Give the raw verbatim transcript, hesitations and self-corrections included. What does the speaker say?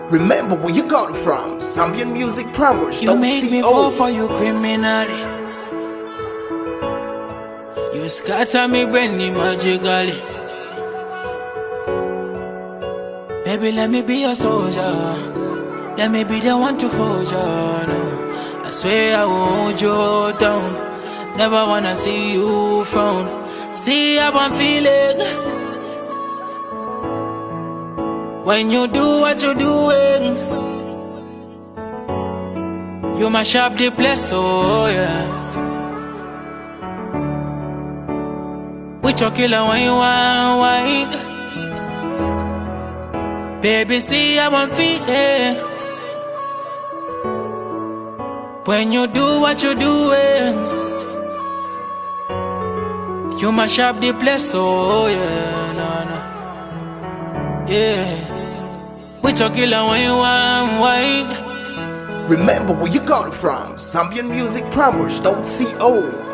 Remember where you got it from. Zambian music plumbers. You make me fall for you criminally. You scatter me brain magically. Baby, let me be your soldier. Let me be the one to hold you. No. I swear I won't hold you down. Never wanna see you frown. See how I'm feeling when you do what you're doing. You mash up the place, oh yeah. With your killer when you want wine. Baby, see how I'm feeling when you do what you're doing. You mash up the place, oh yeah, no, no. Yeah. With your killer when you want wine. Remember where you got it from. Zambian music plumbers. Co.